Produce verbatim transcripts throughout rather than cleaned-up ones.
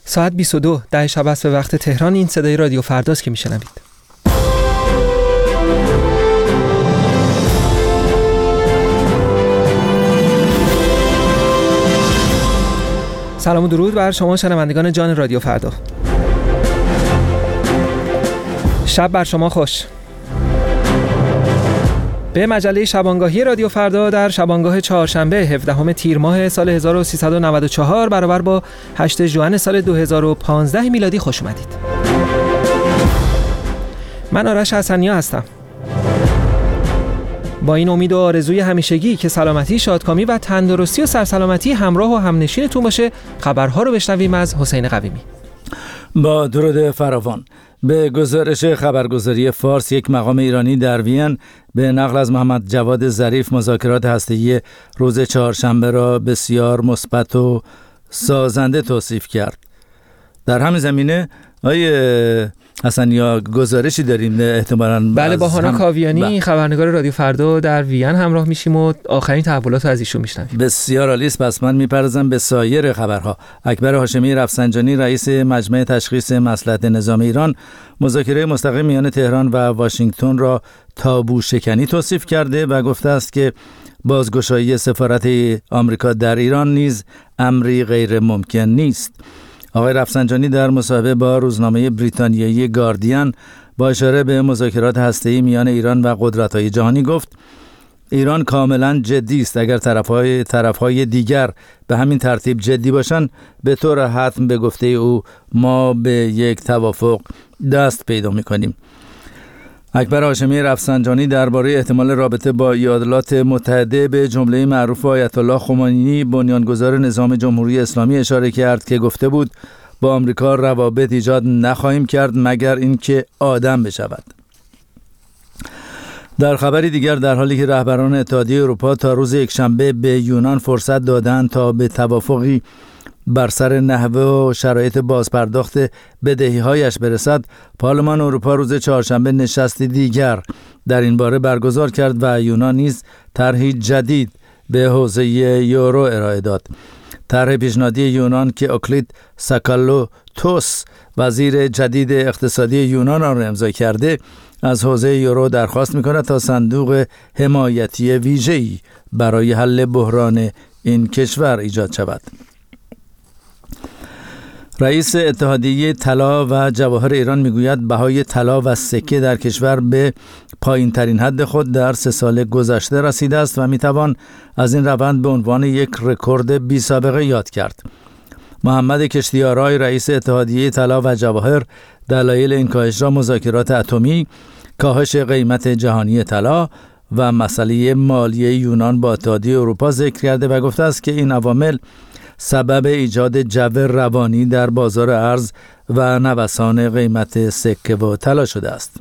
ساعت بیست و دو ده شب است به وقت تهران. این صدای رادیو فرداست که میشنوید. سلام و درود بر شما شنوندگان جان رادیو فردا. شب بر شما خوش. به مجله شبانگاهی رادیو فردا در شبانگاه چهارشنبه هفدهم تیر ماه سال هزار و سیصد و نود و چهار برابر با هشتم ژوئن سال دو هزار و پانزده میلادی خوش اومدید. من آرش حسنیا هستم. با این امید و آرزوی همیشگی که سلامتی، شادکامی و تندرستی و سرسلامتی همراه و همنشینتون باشه، خبرها رو بشنویم از حسین قویمی. با درود فراوان. به گزارش خبرگزاری فارس، یک مقام ایرانی در وین به نقل از محمد جواد ظریف مذاکرات هسته‌ای روز چهارشنبه را بسیار مثبت و سازنده توصیف کرد. در همین زمینه آیه حسنیا گزارشی داریم احتمالاً. بله، با هانا هم... کاویانی خبرنگار رادیو فردا در وین همراه میشیم و آخرین تحولات رو از ایشون میشنویم. بسیار عالی است. پس من میپردازم به سایر خبرها. اکبر هاشمی رفسنجانی رئیس مجمع تشخیص مصلحت نظام ایران مذاکره مستقیم میان تهران و واشنگتن را تابو شکنی توصیف کرده و گفته است که بازگشایی سفارت آمریکا در ایران نیز امری غیر ممکن نیست. آقای رفسنجانی در مصاحبه با روزنامه بریتانیایی گاردین با اشاره به مذاکرات هسته‌ای میان ایران و قدرت‌های جهانی گفت ایران کاملا جدی است. اگر طرف‌های طرف‌های دیگر به همین ترتیب جدی باشند، به طور حتم به گفته او ما به یک توافق دست پیدا می‌کنیم. اکبر هاشمی رفسنجانی درباره احتمال رابطه با ایالات متحده به جمله معروف آیت الله خمینی بنیانگذار نظام جمهوری اسلامی اشاره کرد که گفته بود با آمریکا روابط ایجاد نخواهیم کرد مگر اینکه آدم بشود. در خبری دیگر، در حالی که رهبران اتحادیه اروپا تا روز یکشنبه به یونان فرصت دادند تا به توافقی بر سر نحوه و شرایط بازپرداخت بدهی‌هایش برسد، پارلمان اروپا روز چهارشنبه نشستی دیگر در این باره برگزار کرد و یونان نیز طرحی جدید به حوزه یورو ارائه داد. طرح پیشنهادی یونان که اوکلید ساکالوتوس وزیر جدید اقتصادی یونان را امضا کرده، از حوزه یورو درخواست می‌کند تا صندوق حمایتی ویژه‌ای برای حل بحران این کشور ایجاد شود. رئیس اتحادیه طلا و جواهر ایران میگوید بهای طلا و سکه در کشور به پایین ترین حد خود در سه سال گذشته رسیده است و میتوان از این روند به عنوان یک رکورد بی سابقه یاد کرد. محمد کشتیارای رئیس اتحادیه طلا و جواهر دلایل این کاهش را مذاکرات اتمی، کاهش قیمت جهانی طلا و مسئله مالی یونان با اتحادیه اروپا ذکر کرده و گفته است که این عوامل سبب ایجاد جو روانی در بازار ارز و نوسان قیمت سکه و طلا شده است.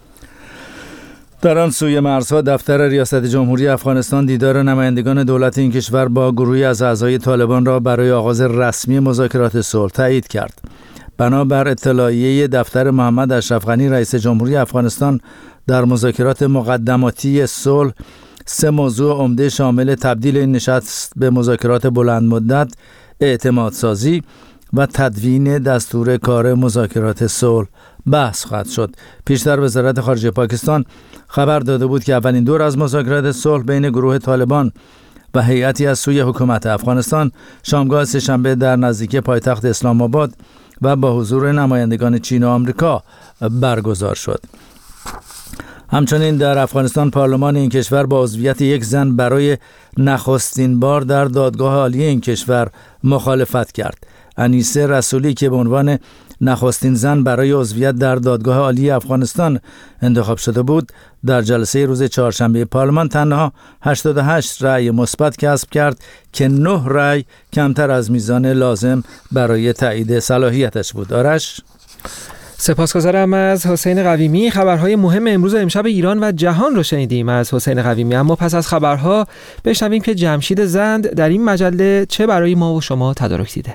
در آن سوی مرزها، دفتر ریاست جمهوری افغانستان دیدار نمایندگان دولت این کشور با گروهی از اعضای طالبان را برای آغاز رسمی مذاکرات صلح تایید کرد. بنابر اطلاعیه دفتر محمد اشرف غنی رئیس جمهوری افغانستان، در مذاکرات مقدماتی صلح سه موضوع عمده شامل تبدیل این نشست به مذاکرات بلند مدت، اعتمادسازی و تدوین دستور کار مذاکرات صلح بحث خواهد شد. پیشتر وزارت خارجه پاکستان خبر داده بود که اولین دور از مذاکرات صلح بین گروه طالبان و هیئتی از سوی حکومت افغانستان شامگاه سه‌شنبه در نزدیکی پایتخت اسلام آباد و با حضور نمایندگان چین و آمریکا برگزار شد. همچنین در افغانستان پارلمان این کشور با عضویت یک زن برای نخستین بار در دادگاه عالی این کشور مخالفت کرد. انیسه رسولی که به عنوان نخستین زن برای عضویت در دادگاه عالی افغانستان انتخاب شده بود، در جلسه روز چهارشنبه پارلمان تنها هشتاد و هشت رأی مثبت کسب کرد که نه رأی کمتر از میزان لازم برای تایید صلاحیتش بود. آرش؟ سپاسگزارم از حسین قویمی. خبرهای مهم امروز امشب ایران و جهان رو شنیدیم از حسین قویمی. اما پس از خبرها بشنویم که جمشید زند در این مجله چه برای ما و شما تدارک دیده.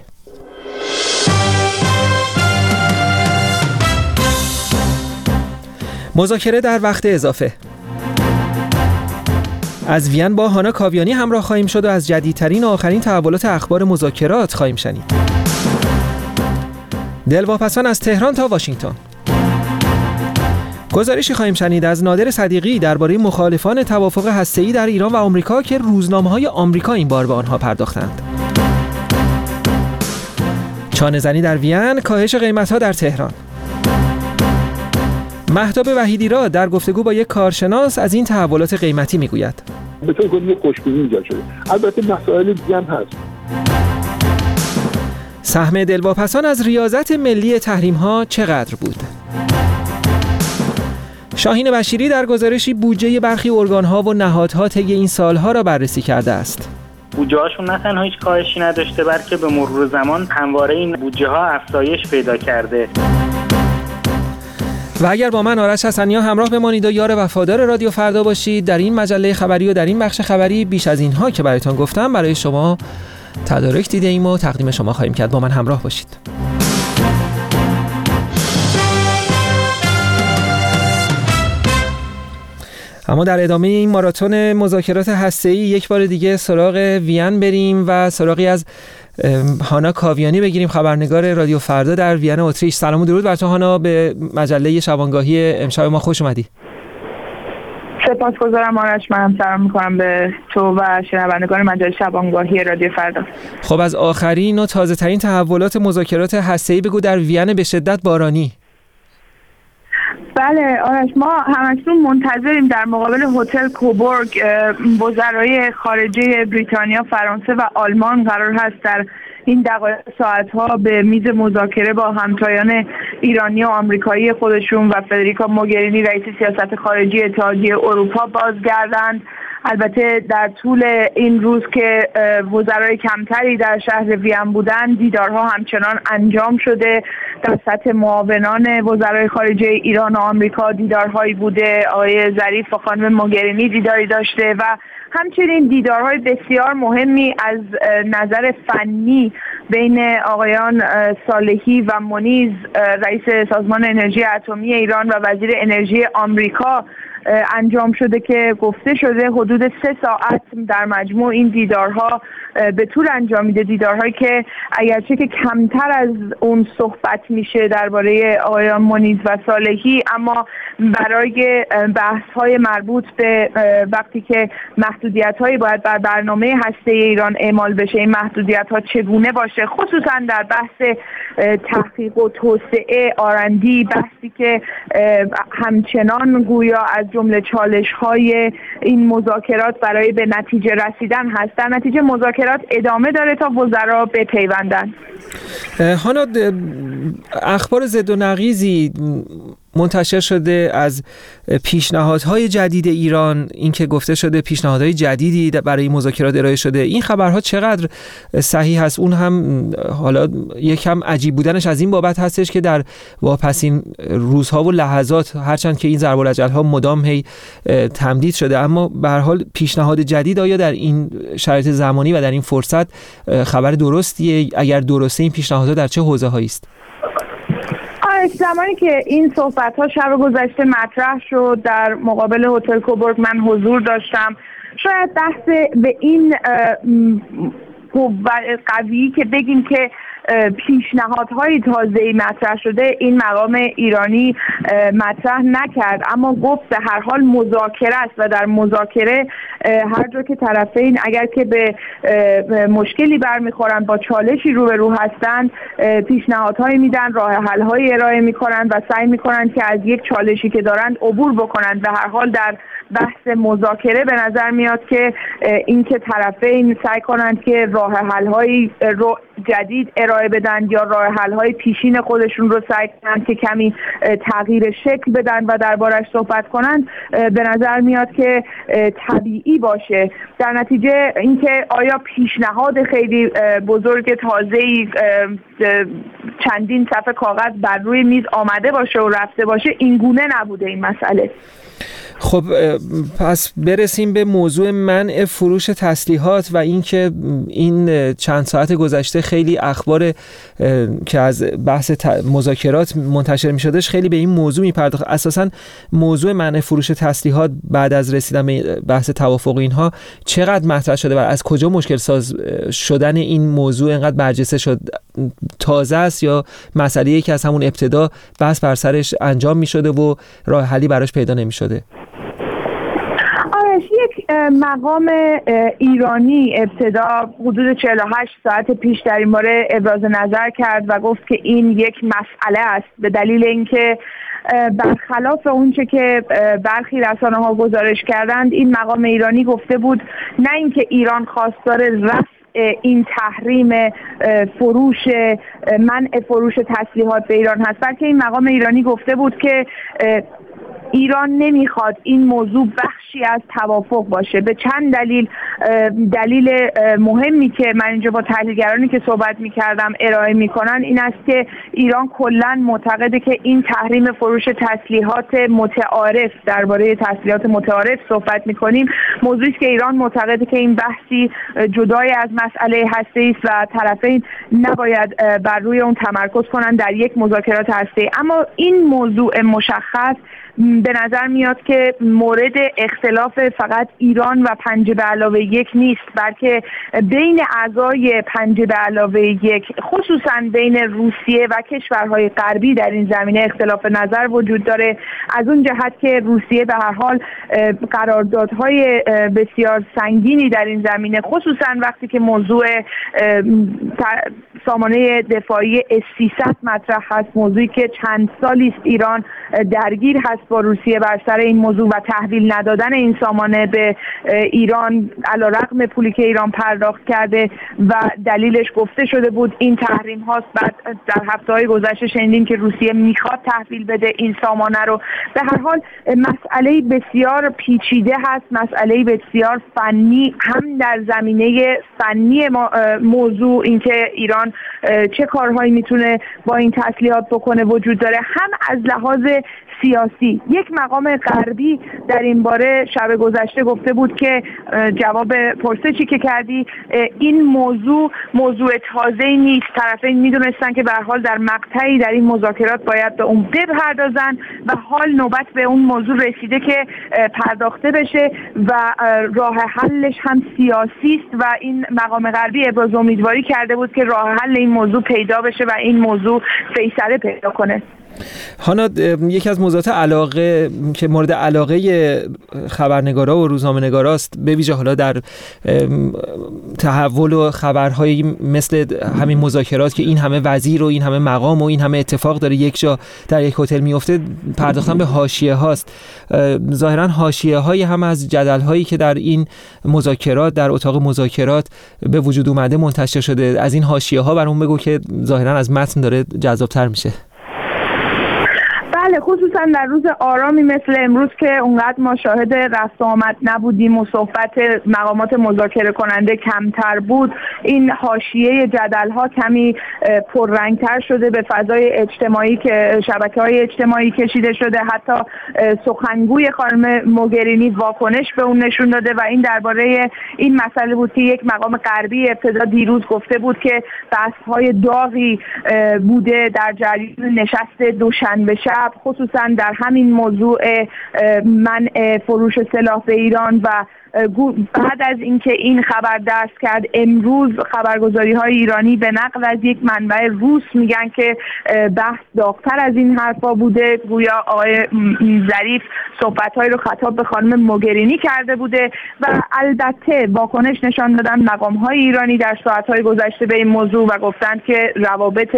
مذاکره در وقت اضافه. از وین با هانا کاویانی همراه خواهیم شد و از جدیدترین و آخرین تحولات اخبار مذاکرات خواهیم شنید. دلواپسان از تهران تا واشنگتن. گزارشی خواهیم شنید از نادر صدیقی درباره مخالفان توافق هسته‌ای در ایران و آمریکا که روزنامه‌های آمریکا این بار به آنها پرداختند. چانه‌زنی در وین، کاهش قیمت‌ها در تهران. مهتاب وحیدی را در گفتگو با یک کارشناس از این تحولات قیمتی میگوید. به طور کلی خوشبینی ایجاد شده. البته مسائل دیگه هم هست. سهم دلواپسان از ریاضت ملی تحریم‌ها چقدر بود؟ شاهین بشیری در گزارشی بودجه برخی ارگان‌ها و نهادها طی این سالها را بررسی کرده است. بودجه‌هاشون نه تنها هیچ کاهشی نداشته بلکه به مرور زمان همواره این بودجه‌ها افزایش پیدا کرده. و اگر با من آرش حسنی‌ها همراه بمانید و یار وفادار رادیو فردا باشید، در این مجله خبری و در این بخش خبری بیش از اینها که برایتان گفتم برای شما تدارک دیده ایم و تقدیم شما خواهیم کرد. با من همراه باشید. اما در ادامه این ماراتون مذاکرات هسته‌ای یک بار دیگه سراغ وین بریم و سراغی از هانا کاویانی بگیریم، خبرنگار رادیو فردا در وین اتریش. سلام و درود بر تو هانا، به مجله شبانگاهی امشب ما خوش اومدی. سپاسگزارم آرش، منم سلام میکنم به تو و شنوندگان مجله شبانگاهی رادیو فردا. خب از آخرین و تازه ترین تحولات مذاکرات هسته‌ای بگو در وین به شدت بارانی. بله آرش، ما همکنون منتظریم در مقابل هتل کوبورگ وزرای خارجه بریتانیا، فرانسه و آلمان قرار هست در این دقایق ساعتها به میز مذاکره با همتایان ایرانی و آمریکایی خودشون و فدریکا موگرینی رئیس سیاست خارجی اتحادیه اروپا بازگردند. البته در طول این روز که وزرای کمتری در شهر وین بودن، دیدارها همچنان انجام شده. در سطح معاونان وزرای خارجه ایران و آمریکا دیدارهایی بوده، آقای ظریف و خانم موگرینی دیداری داشته و همچنین دیدارهای بسیار مهمی از نظر فنی بین آقایان صالحی و منیز، رئیس سازمان انرژی اتمی ایران و وزیر انرژی آمریکا انجام شده که گفته شده حدود سه ساعت در مجموع این دیدارها به طول انجام میده. دیدارهایی که اگرچه که کمتر از اون صحبت میشه درباره آقایان منیز و صالحی، اما برای بحث‌های مربوط به وقتی که محدودیت‌هایی باید بر برنامه هسته‌ای ایران اعمال بشه، این محدودیت‌ها چگونه باشه، خصوصا در بحث تحقیق و توسعه آرندی، بحثی که همچنان گویا از جمله چالش‌های این مذاکرات برای به نتیجه رسیدن هست. در نتیجه مذاکرات ادامه داره تا وزرا بپیوندن. هانا، اخبار ضد و نقیضی منتشر شده از پیشنهادهای جدید ایران، اینکه گفته شده پیشنهادهای جدیدی برای مذاکرات ارائه شده. این خبرها چقدر صحیح هست؟ اون هم حالا یکم عجیب بودنش از این بابت هستش که در واپسین روزها و لحظات، هرچند که این ضرب الاجل‌ها مدام هی تمدید شده، اما به هر حال پیشنهاد جدید آیا در این شرایط زمانی و در این فرصت خبر درستیه؟ اگر درسته این پیشنهادها در چه حوزه‌هایی است؟ زمانی که این صحبت‌ها شب گذشته مطرح شد در مقابل هتل کوبورگ من حضور داشتم. شاید بحث به این قوی که بگیم که پیشنهادهای تازه‌ای مطرح شده، این مقام ایرانی مطرح نکرد، اما گفت به هر حال مذاکره است و در مذاکره هر جا که طرفین اگر که به مشکلی برمیخورن، با چالشی روبرو هستند، پیشنهادهایی میدن، راه حل‌هایی ارائه میکنن و سعی میکنن که از یک چالشی که دارند عبور بکنن. به هر حال در بحث مذاکره به نظر میاد که اینکه طرفین سعی کنند که راه حل‌های رو جدید ارائه بدن یا راه حل‌های پیشین خودشون رو سعی کنند که کمی تغییر شکل بدن و دربارش صحبت کنند، به نظر میاد که طبیعی باشه. در نتیجه اینکه آیا پیشنهاد خیلی بزرگ تازه‌ای چندین صفحه کاغذ بر روی میز آمده باشه و رفته باشه، این گونه نبوده این مسئله. خب پس برسیم به موضوع منع فروش تسلیحات و اینکه این چند ساعت گذشته خیلی اخبار که از بحث مذاکرات منتشر می شدش خیلی به این موضوع می پرداخت. اساساً موضوع منع فروش تسلیحات بعد از رسیدن به بحث توافق اینها چقدر مطرح شده و از کجا مشکل ساز شدن این موضوع اینقدر برجسته شد؟ تازه است یا مسئله‌ای که از همون ابتدا بحث بر سرش انجام می شده و راه حلی براش پیدا نمی شده؟ یک مقام ایرانی ابتدا حدود چهل و هشت ساعت پیش در این باره ابراز نظر کرد و گفت که این یک مسئله است، به دلیل اینکه برخلاف اونچه که برخی رسانه‌ها گزارش کردند، این مقام ایرانی گفته بود نه اینکه ایران خواستار رفع این تحریم فروش منع فروش تسلیحات به ایران هست، بلکه این مقام ایرانی گفته بود که ایران نمیخواد این موضوع بخشی از توافق باشه. به چند دلیل دلیل مهمی که من اینجا با تحلیلگرانی که صحبت میکردم ارائه میکنن این است که ایران کلاً معتقده که این تحریم فروش تسلیحات متعارف، درباره تسلیحات متعارف صحبت میکنیم، موضوعی است که ایران معتقده که این بحثی جدای از مسئله هسته‌ای است و طرفین نباید بر روی اون تمرکز کنن در یک مذاکرات هسته‌ای. اما این موضوع مشخص به نظر میاد که مورد اختلاف فقط ایران و پنجه به علاوه یک نیست، بلکه بین اعضای پنجه به علاوه یک، خصوصا بین روسیه و کشورهای غربی در این زمینه اختلاف نظر وجود داره. از اون جهت که روسیه به هر حال قراردادهای بسیار سنگینی در این زمینه، خصوصا وقتی که موضوع سامانه دفاعی اس سیصد مطرح هست، موضوعی که چند سالی است ایران درگیر هست با روسیه بر سر این موضوع و تحویل ندادن این سامانه به ایران علیرغم پولی که ایران پرداخت کرده و دلیلش گفته شده بود این تحریم هاست. بعد در هفته‌های گذشته شنیدیم که روسیه میخواد تحویل بده این سامانه رو. به هر حال مسئله بسیار پیچیده هست، مسئله بسیار فنی، هم در زمینه فنی موضوع اینکه ایران چه کارهایی میتونه با این تسلیحات بکنه وجود داره، هم از لحاظ سیاسی. یک مقام غربی در این باره شب گذشته گفته بود که جواب پرسشی که کردی، این موضوع موضوع تازه‌ای نیست، طرفین میدونستن که به هر حال در مقطعی در این مذاکرات باید به اون بپردازن و حال نوبت به اون موضوع رسیده که پرداخته بشه و راه حلش هم سیاسی است و این مقام غربی ابراز امیدواری کرده بود که راه حل این موضوع پیدا بشه و این موضوع فیصله پیدا کنه. هانا، یکی از موضوعات علاقه که مورد علاقه خبرنگارا و روزنامه‌نگاراست، به ویژه حالا در تحول و خبرهایی مثل همین مذاکرات که این همه وزیر و این همه مقام و این همه اتفاق داره یک جا در یک هتل میفته، پرداختن به حاشیه هاست. ظاهرا حاشیه هایی هم از جدل هایی که در این مذاکرات در اتاق مذاکرات به وجود اومده منتشر شده. از این حاشیه ها برام بگو که ظاهرا از متن داره جذاب‌تر میشه. بله، خصوصا در روز آرامی مثل امروز که اونقدر ما شاهد رفت آمد نبودیم و صحبت مقامات مذاکره کننده کمتر بود، این حاشیه جدل ها کمی پررنگتر شده، به فضای اجتماعی که شبکه‌های اجتماعی کشیده شده. حتی سخنگوی خانم موگرینی واکنش به اون نشون داده و این درباره این مسئله بود که یک مقام غربی ابتدا دیروز گفته بود که بحث‌های داغی بوده در جریان نشست دوشنبه شب، خصوصا در همین موضوع منع فروش سلاح به ایران. و بعد از اینکه این خبر دست کرد، امروز خبرگزاری های ایرانی به نقل از یک منبع روس میگن که بحث داغ‌تر از این حرفا بوده، گویا آقای ظریف صحبت‌هایی رو خطاب به خانم موگرینی کرده بوده و البته واکنش نشان دادن مقام‌های ایرانی در ساعت‌های گذشته به این موضوع و گفتند که روابط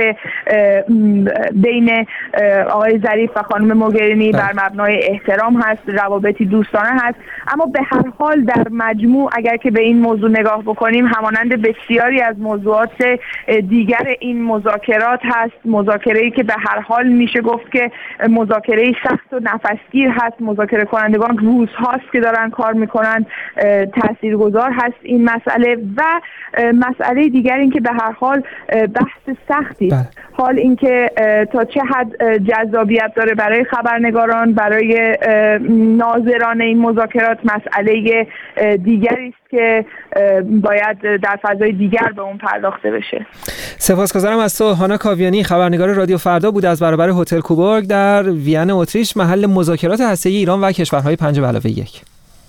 بین آقای ظریف و خانم موگرینی بر مبنای احترام هست، روابطی دوستانه هست. اما به هر حال در مجموع اگر که به این موضوع نگاه بکنیم، همانند بسیاری از موضوعات دیگر این مذاکرات هست، مذاکره‌ای که به هر حال میشه گفت که مذاکره سخت و نفسگیر هست، مذاکره کنندگان روز هاست که دارن کار میکنن، تاثیرگذار هست این مسئله. و مسئله دیگر این که به هر حال بحث سختی. حال اینکه تا چه حد جذابیت داره برای خبرنگاران، برای ناظران این مذاکرات مسئله دیگری است که باید در فضای دیگر به اون پرداخته بشه. سپاسگزارم از تو. هانا کاویانی خبرنگار رادیو فردا بود از برابر هتل کوبورگ در وین اتریش، محل مذاکرات هسته‌ای ایران و کشورهای پنج به علاوه یک.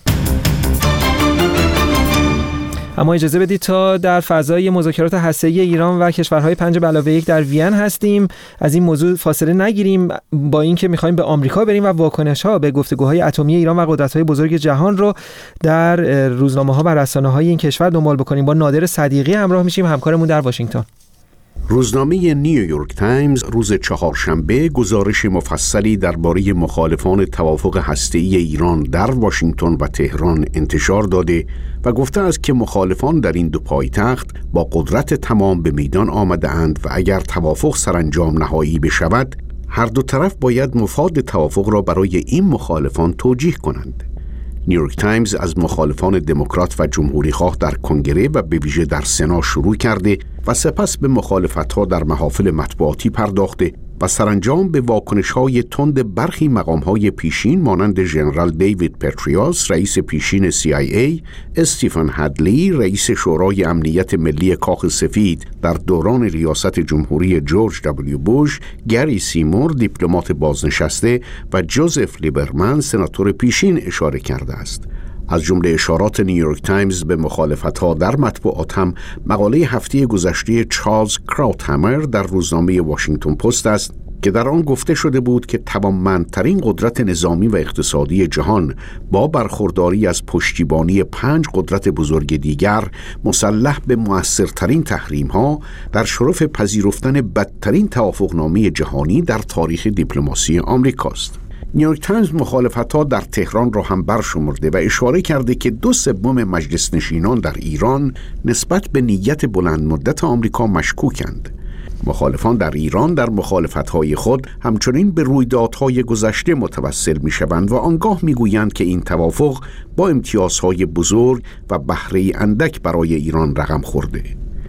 اما اجازه بدید تا در فضای مذاکرات هسته‌ای ایران و کشورهای پنج به علاوه یک در وین هستیم از این موضوع فاصله نگیریم، با اینکه می‌خوایم به آمریکا بریم و واکنش‌ها به گفتگوهای اتمی ایران و قدرت‌های بزرگ جهان رو در روزنامه‌ها و رسانه‌های این کشور دنبال بکنیم. با نادر صدیقی همراه میشیم، همکارمون در واشنگتن. روزنامه نیویورک تایمز روز چهارشنبه گزارش مفصلی درباره مخالفان توافق هسته‌ای ایران در واشنگتن و تهران انتشار داده و گفته است که مخالفان در این دو پایتخت با قدرت تمام به میدان آمده‌اند و اگر توافق سرانجام نهایی بشود، هر دو طرف باید مفاد توافق را برای این مخالفان توجیه کنند. نیویورک تایمز از مخالفان دموکرات و جمهوری خواه در کنگره و به ویژه در سنا شروع کرده و سپس به مخالفت‌ها در محافل مطبوعاتی پرداخته و سرانجام به واکنش‌های تند برخی مقام‌های پیشین مانند ژنرال دیوید پتریوس رئیس پیشین سی آی ای، استیفن هدلی رئیس شورای امنیت ملی کاخ سفید در دوران ریاست جمهوری جورج دبلیو بوش، گری سیمور دیپلمات بازنشسته و جوزف لیبرمن سناتور پیشین اشاره کرده است. از جمله اشارات نیویورک تایمز به مخالفت‌ها در مطبوعات هم مقاله هفته گذشته چارلز کراوتهامر در روزنامه واشنگتن پست است که در آن گفته شده بود که توانمندترین قدرت نظامی و اقتصادی جهان با برخورداری از پشتیبانی پنج قدرت بزرگ دیگر مسلح به مؤثرترین تحریم‌ها در شرف پذیرفتن بدترین توافقنامه جهانی در تاریخ دیپلماسی آمریکاست. نیویورک تایمز مخالفت‌ها در تهران را هم برشمرده و اشاره کرده که دو سوم مجلس نشینان در ایران نسبت به نیت بلند مدت آمریکا مشکوکند. مخالفان در ایران در مخالفت‌های خود همچنین به رویدادهای گذشته متوسل می‌شوند و آنگاه می‌گویند که این توافق با امتیازهای بزرگ و بهره اندک برای ایران رقم خورده.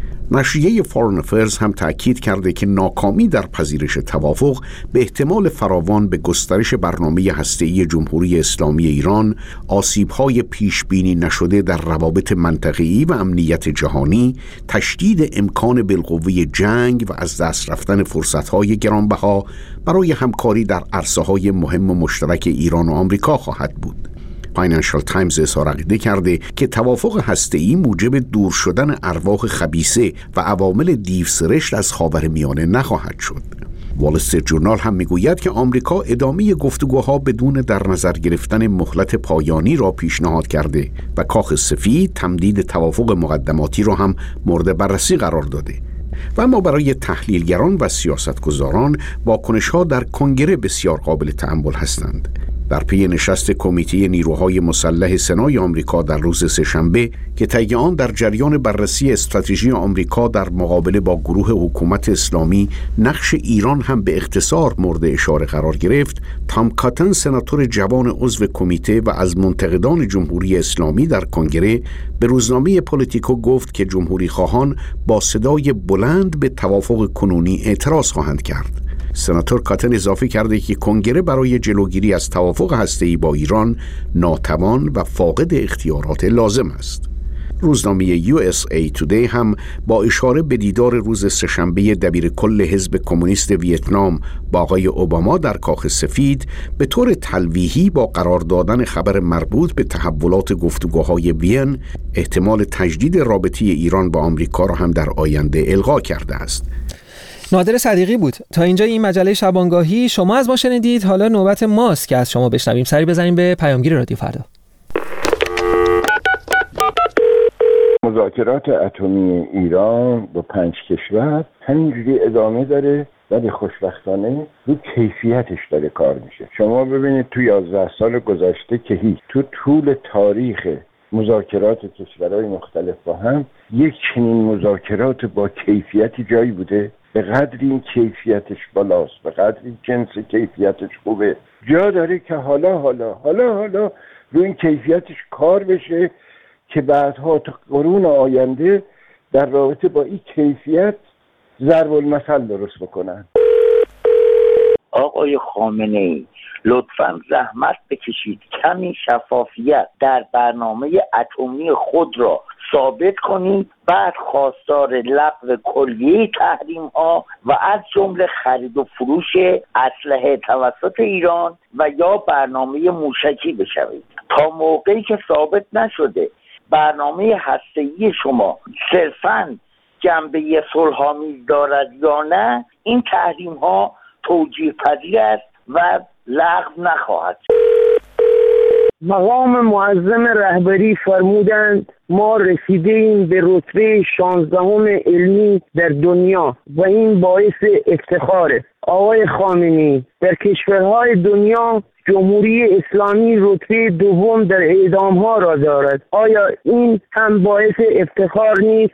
نشریه فارن افیرز هم تأکید کرده که ناکامی در پذیرش توافق به احتمال فراوان به گسترش برنامه هسته‌ای جمهوری اسلامی ایران، آسیب‌های پیش‌بینی نشده در روابط منطقه‌ای و امنیت جهانی، تشدید امکان بالقوه جنگ و از دست رفتن فرصت‌های گرانبها برای همکاری در عرصه‌های مهم و مشترک ایران و آمریکا خواهد بود. فاینانشال تایمز اظهار عقیده کرده که توافق هسته‌ای موجب دور شدن ارواح خبیثه و عوامل دیوسرشت از خاورمیانه نخواهد شد. وال استریت جورنال هم میگوید که آمریکا ادامه گفتگوها بدون در نظر گرفتن مهلت پایانی را پیشنهاد کرده و کاخ سفید تمدید توافق مقدماتی را هم مورد بررسی قرار داده. و اما برای تحلیلگران و سیاستگزاران واکنش‌ها در کنگره بسیار قابل تأمل هستند. در پی نشست کمیته نیروهای مسلح سنای آمریکا در روز سه‌شنبه که طی آن در جریان بررسی استراتژی آمریکا در مقابله با گروه حکومت اسلامی نقش ایران هم به اختصار مورد اشاره قرار گرفت، تام کاتن سناتور جوان عضو کمیته و از منتقدان جمهوری اسلامی در کنگره به روزنامه پولیتیکو گفت که جمهوری خواهان با صدای بلند به توافق کنونی اعتراض خواهند کرد. سناتور کاتن اضافه کرده که کنگره برای جلوگیری از توافق هسته‌ای با ایران ناتوان و فاقد اختیارات لازم است. روزنامه یو اس ای تودی هم با اشاره به دیدار روز سه‌شنبه دبیرکل حزب کمونیست ویتنام با آقای اوباما در کاخ سفید به طور تلویحی با قرار دادن خبر مربوط به تحولات گفتگوهای وین احتمال تجدید رابطه ایران با آمریکا را هم در آینده القا کرده است. نادر صدیقی بود. تا اینجا این مجله شبانگاهی. شما از ما شنیدید، حالا نوبت ماست که از شما بشنویم. سری بزنیم به پیامگیر رادیو فردا. مذاکرات اتمی ایران با پنج کشور همینجوری ادامه داره، ولی خوشبختانه رو کیفیتش داره کار میشه. شما ببینید توی یازده سال گذشته که هیچ تو طول تاریخ مذاکرات کشورهای مختلف با هم یک چنین مذاکرات با کیفیتی جایی بوده؟ به قدری این کیفیتش بالاست، به قدری جنس کیفیتش خوبه، جا داره که حالا حالا حالا حالا روی این کیفیتش کار بشه که بعدها تا قرون آینده در رابطه با این کیفیت ضرب المثل درست بکنن. آقای خامنه‌ای لطفاً زحمت بکشید کمی شفافیت در برنامه اتمی خود را ثابت کنید، بعد خواستار لغو کلیه تحریم ها و از جمله خرید و فروش اسلحه توسط ایران و یا برنامه موشکی بشوید. تا موقعی که ثابت نشده برنامه هسته‌ای شما صرفاً جنبه صلح‌آمیز دارد یا نه، این تحریم ها توجیه پذیر است و لغو نخواهد. مقام معظم رهبری فرمودند ما رسیدیم به رتبه شانزدهم علمی در دنیا و این باعث افتخاره. آقای خامنه‌ای، در کشورهای دنیا جمهوری اسلامی رتبه دوم در اعدام‌ها را دارد. آیا این هم باعث افتخار نیست؟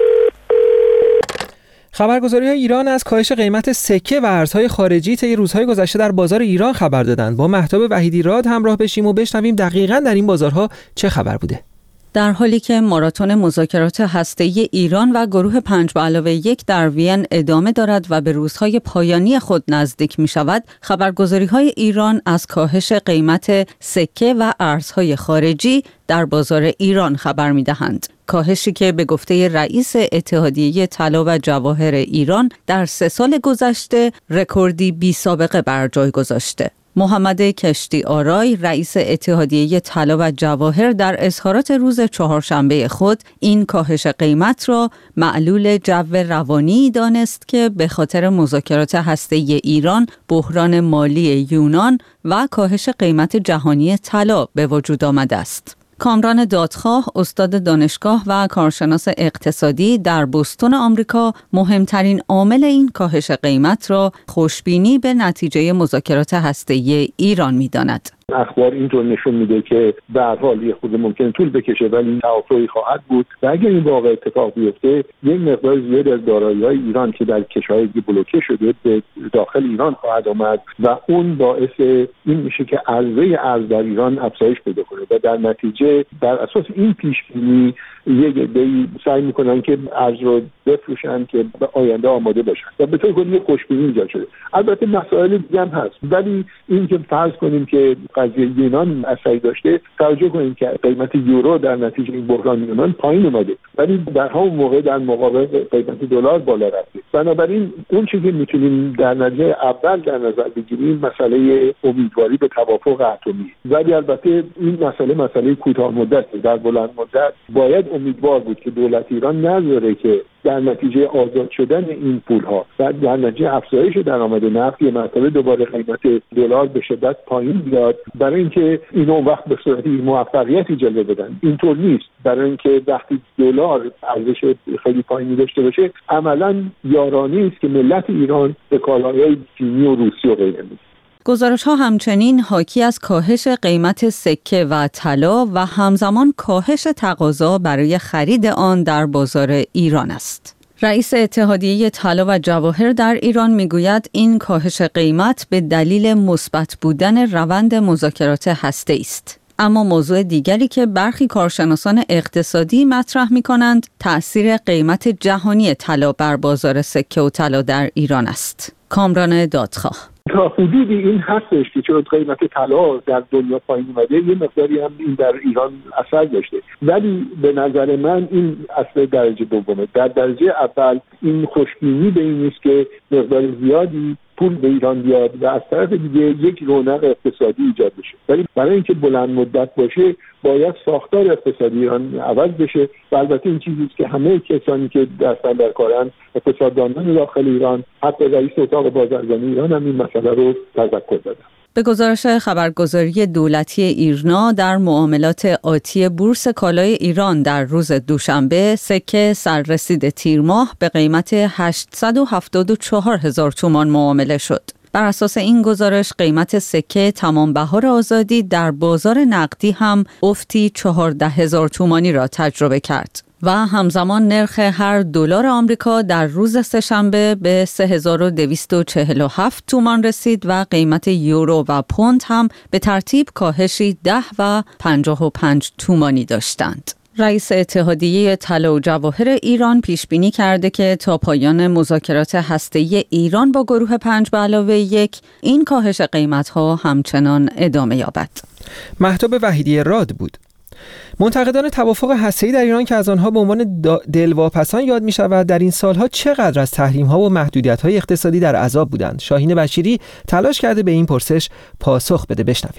خبرگزاری‌های ایران از کاهش قیمت سکه و ارزهای خارجی طی روزهای گذشته در بازار ایران خبر دادند. با مهتاب وحیدی راد همراه بشیم و بشنویم دقیقاً در این بازارها چه خبر بوده. در حالی که ماراتون مذاکرات هسته‌ای ایران و گروه پنج به علاوه یک در وین ادامه دارد و به روزهای پایانی خود نزدیک می شود، خبرگزاری‌های ایران از کاهش قیمت سکه و ارزهای خارجی در بازار ایران خبر می دهند. کاهشی که به گفته رئیس اتحادیه طلا و جواهر ایران در سه سال گذشته رکوردی بی سابقه بر جای گذاشته. محمد کشتی آرای رئیس اتحادیه طلا و جواهر در اظهارات روز چهارشنبه خود این کاهش قیمت را معلول جو روانی دانست که به خاطر مذاکرات هسته‌ای ایران، بحران مالی یونان و کاهش قیمت جهانی طلا به وجود آمده است. کامران دادخواه، استاد دانشگاه و کارشناس اقتصادی در بوستون آمریکا، مهمترین عامل این کاهش قیمت را خوشبینی به نتیجه مذاکرات هسته‌ای ایران می‌داند. اخبار اینطور نشون میده که به هر حال یه خود ممکن طول بکشه ولی این توافقی خواهد بود و اگر این واقع اتفاق بیفته یک مقدار زیاد از دارایی‌های ایران که در کشورهای دیگه بلوکه شده به داخل ایران خواهد آمد و اون باعث این میشه که عرضه ارز در ایران افزایش پیدا کنه و در نتیجه بر اساس این پیش بینی یک عده‌ای سعی میکنن که ارز رو بفروشن که به آینده آماده باشن و به طور کلی خوشبینی ایجاد شده. البته مسائل دیگه هم هست ولی این که فرض کنیم که قضیه یونان اثری داشته، توجه کنیم که قیمت یورو در نتیجه این بحران یونان پایین اومده ولی در همون موقع در مقابل قیمت دلار بالا رفته. بنابراین اون چیزی که میتونیم در نتیجه اول در نظر بگیریم مسئله امیدواری به توافق اتمی، ولی البته این مسئله مسئله کوتاه مدت، در بلند مدت باید امیدوار بود که دولت ایران نذاره که در نتیجه آزاد شدن این پولها و در نتیجه افزایش درآمد نفت یه مرتبه دوباره قیمت دلار به شدت پایین بیاد، برای اینکه اینو وقت به صورت موفقیتی جلوه بدن. اینطور نیست. برای اینکه وقتی دلار ارزش خیلی پایینی داشته باشه عملاً یارانه است که ملت ایران به کالاهای چینی و روسی و غیره میده. گزارش‌ها همچنین حاکی از کاهش قیمت سکه و طلا و همزمان کاهش تقاضا برای خرید آن در بازار ایران است. رئیس اتحادیه طلا و جواهر در ایران میگوید این کاهش قیمت به دلیل مثبت بودن روند مذاکرات هسته‌ای است. اما موضوع دیگری که برخی کارشناسان اقتصادی مطرح می‌کنند تأثیر قیمت جهانی طلا بر بازار سکه و طلا در ایران است. کامران دادخواه: تا حدودی این هستش که چون قیمت طلا در دنیا پایین اومده یه مقداری هم این در ایران اثر داشته، ولی به نظر من این اصل درجه دومه. در درجه اول این خوشبینی به این نیست که مقدار زیادی پول به ایران بیاد و از طرف دیگه یک رونق اقتصادی ایجاد بشه، ولی برای اینکه بلند مدت باشه باید ساختار اقتصادی ایران عوض بشه و البته این چیزی است که همه کسانی که در در کارن، اقتصاددانان داخل ایران، حتی رئیس اتاق بازرگانی ایران هم این مسئله رو تذکر دادن. به گزارش خبرگزاری دولتی ایرنا در معاملات آتی بورس کالای ایران در روز دوشنبه سکه سررسید تیر ماه به قیمت هشتصد و هفتاد و چهار هزار تومان معامله شد. بر اساس این گزارش قیمت سکه تمام بهار آزادی در بازار نقدی هم افتی چهارده هزار تومانی را تجربه کرد و همزمان نرخ هر دلار آمریکا در روز سه‌شنبه به سه هزار و دویست و چهل و هفت تومان رسید و قیمت یورو و پوند هم به ترتیب کاهشی ده و پنجاه و پنج تومانی داشتند. رئیس اتحادیه طلا و جواهر ایران پیش بینی کرده که تا پایان مذاکرات هسته‌ای ایران با گروه پنج به علاوه یک این کاهش قیمت‌ها همچنان ادامه یابد. مهتاب وحیدی راد بود. منتقدان توافق هسته‌ای در ایران که از آنها به عنوان دلواپسان یاد می‌شود، در این سالها چقدر از تحریم‌ها و محدودیت‌های اقتصادی در عذاب بودند؟ شاهین بشیری تلاش کرده به این پرسش پاسخ بده. بشنویم.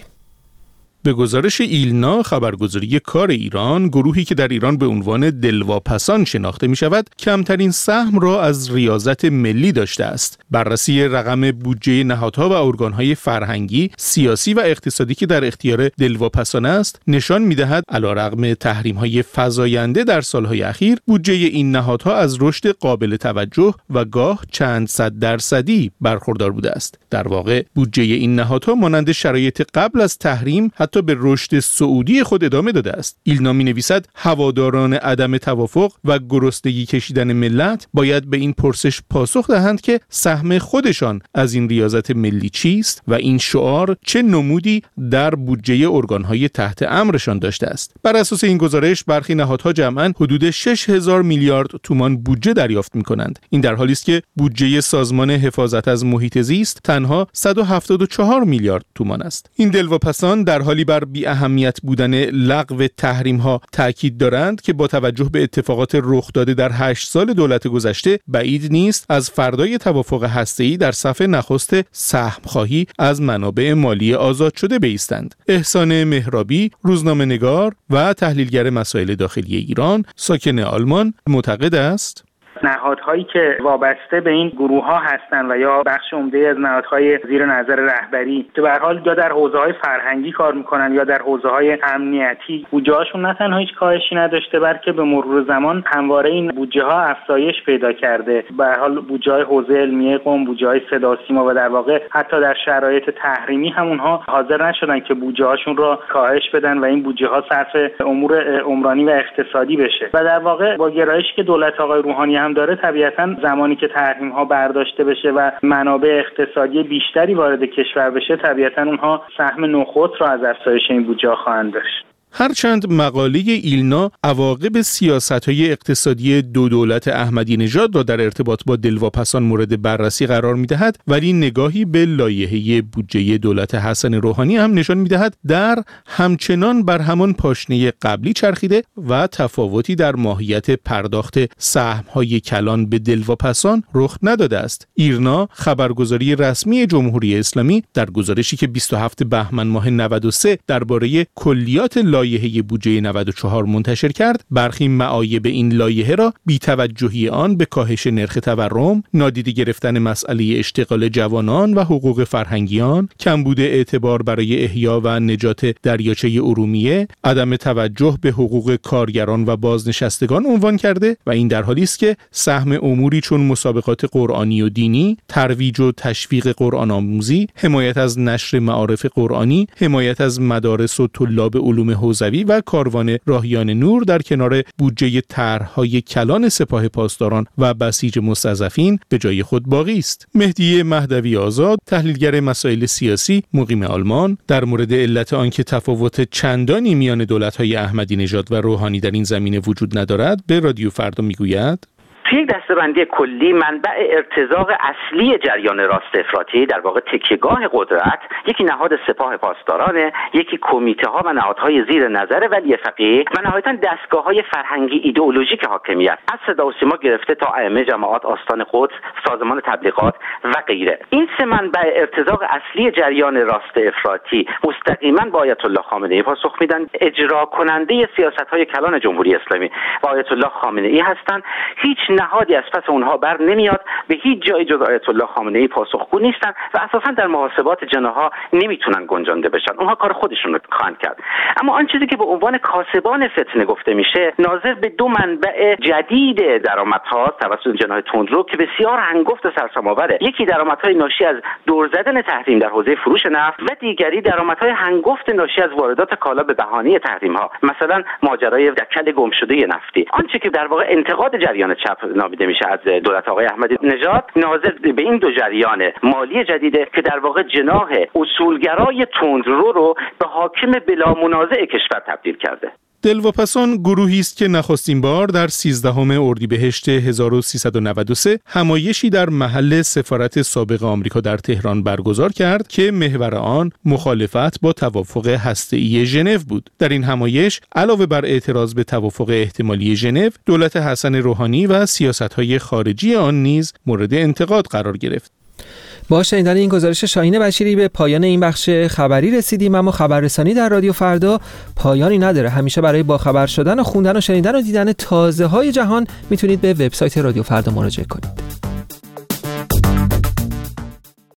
به گزارش ایلنا، خبرگزاری کار ایران، گروهی که در ایران به عنوان دلواپسان شناخته می شود، کمترین سهم را از ریاضت ملی داشته است. بررسی رقم بودجه نهادها و ارگانهای فرهنگی، سیاسی و اقتصادی که در اختیار دلواپسان است، نشان می دهد علیرغم تحریم‌های فزاینده در سالهای اخیر، بودجه این نهادها از رشد قابل توجه و گاه چند صد درصدی برخوردار بوده است. در واقع بودجه این نهادها مانند شرایط قبل از تحریم حتی به رشد صعودی خود ادامه داده است. ایلنا می‌نویسد هواداران عدم توافق و گرسنگی کشیدن ملت باید به این پرسش پاسخ دهند که سهم خودشان از این ریاضت ملی چیست و این شعار چه نمودی در بودجه ارگان‌های تحت امرشان داشته است. بر اساس این گزارش برخی نهادها جمعاً حدود شش هزار میلیارد تومان بودجه دریافت می‌کنند. این در حالی است که بودجه سازمان حفاظت از محیط زیست تنها صد و هفتاد و چهار میلیارد تومان است. این دلواپسان در حالی بر بی اهمیت بودن لغو تحریم ها تاکید دارند که با توجه به اتفاقات رخ داده در هشت سال دولت گذشته بعید نیست از فردای توافق هسته‌ای در صف نخست سهم خواهی از منابع مالی آزاد شده بایستند. احسان مهرابی، روزنامه‌نگار و تحلیلگر مسائل داخلی ایران، ساکن آلمان، معتقد است نهادهایی که وابسته به این گروه ها هستند و یا بخش عمده از نهادهای زیر نظر رهبری که به هر حال یا در حوزه‌های فرهنگی کار میکنن یا در حوزه‌های امنیتی، بودجه‌هاشون نه تنها هیچ کاهشی نداشته بلکه به مرور زمان همواره این بودجه ها افزایش پیدا کرده. به هر حال بودجه‌های حوزه علمیه قم، بودجه‌های صدا و سیما و در واقع حتی در شرایط تحریمی هم اونها حاضر نشدن که بودجه‌هاشون رو کاهش بدن و این بودجه‌ها صرف امور عمرانی و اقتصادی بشه. و در واقع با گرایشی که دولت آقای روحانی داره، طبیعتاً زمانی که تحریم ها برداشته بشه و منابع اقتصادی بیشتری وارد کشور بشه، طبیعتاً اونها سهم نخست را از افزایش این بودجه خواهند داشت. هرچند مقاله ایلنا عواقب سیاست‌های اقتصادی دو دولت احمدی نژاد را در ارتباط با دلواپسان مورد بررسی قرار می‌دهد، ولی نگاهی به لایحه بودجه دولت حسن روحانی هم نشان می‌دهد در همچنان بر همان پاشنه قبلی چرخیده و تفاوتی در ماهیت پرداخت سهم‌های کلان به دلواپسان رخ نداده است. ایرنا، خبرگزاری رسمی جمهوری اسلامی، در گزارشی که بیست و هفتم بهمن ماه نود و سه درباره کلیات لایحه بودجه نود و چهار منتشر کرد، برخی معایب این لایحه را بی‌توجهی آن به کاهش نرخ تورم، نادیده گرفتن مسئله اشتغال جوانان و حقوق فرهنگیان، کمبود اعتبار برای احیا و نجات دریاچه ارومیه، عدم توجه به حقوق کارگران و بازنشستگان عنوان کرده و این در حالی است که سهم اموری چون مسابقات قرآنی و دینی، ترویج و تشویق قرآن آموزی، حمایت از نشر معارف قرآنی، حمایت از مدارس و طلاب علوم حوزوی و کاروان راهیان نور در کنار بودجه طرح‌های کلان سپاه پاسداران و بسیج مستضعفین به جای خود باقی است. مهدی مهدوی آزاد، تحلیلگر مسائل سیاسی، مقیم آلمان، در مورد علت آنکه تفاوت چندانی میان دولت‌های احمدی نژاد و روحانی در این زمینه وجود ندارد، به رادیو فردا میگوید: توی یک دسته‌بندی کلی منبع ارتزاق اصلی جریان راست افراطی در واقع تکیهگاه قدرت یکی نهاد سپاه پاسدارانه، یکی کمیته ها و نهادهای زیر نظر ولی فقیه و نهایتاً دستگاه‌های فرهنگی ایدئولوژیک حاکمیت از صدا و سیما گرفته تا ائمه جماعات آستان قدس، سازمان تبلیغات و غیره. این سه منبع ارتزاق اصلی جریان راست افراطی مستقیما با آیت الله خامنه‌ای پاسخ میدن. اجرا کننده سیاست‌های کلان جمهوری اسلامی و آیت الله خامنه‌ای هستند. هیچ نهادی از پس اونها بر نمیاد، به هیچ جای جز آیت الله خامنه‌ای پاسخگو نیستن و اساساً در محاسبات جناح‌ها نمیتونن گنجانده بشن. اونها کار خودشون رو خواهند کرد. اما آن چیزی که به عنوان کاسبان فتنه گفته میشه ناظر به دو منبع جدید درآمدها توسط جناح تندرو که بسیار هنگفت و سرسام‌آوره. یکی درآمدهای ناشی از دور زدن تحریم در حوزه فروش نفت و دیگری درآمدهای هنگفت ناشی از واردات کالا به بهانه تحریم‌ها، مثلا ماجرای دکل گمشده نفتی. آنچه که در واقع انتقاد جریان چپ نامیده میشه از دولت آقای احمدی نژاد ناظر به این دو جریان مالی جدیده که در واقع جناح اصولگرای تندرو رو به حاکم بلا منازع کشور تبدیل کرده. دلواپسان گروهی است که نخستین بار در سیزدهم اردیبهشت هزار و سیصد و نود و سه همایشی در محل سفارت سابق آمریکا در تهران برگزار کرد که محور آن مخالفت با توافق هسته‌ای ژنو بود. در این همایش علاوه بر اعتراض به توافق احتمالی ژنو، دولت حسن روحانی و سیاست‌های خارجی آن نیز مورد انتقاد قرار گرفت. با شنیدن این گزارش شاهین بشیری به پایان این بخش خبری رسیدیم، اما خبررسانی در رادیو فردا پایانی نداره. همیشه برای باخبر شدن و خوندن و شنیدن و دیدن تازه‌های جهان میتونید به وبسایت رادیو فردا مراجعه کنید.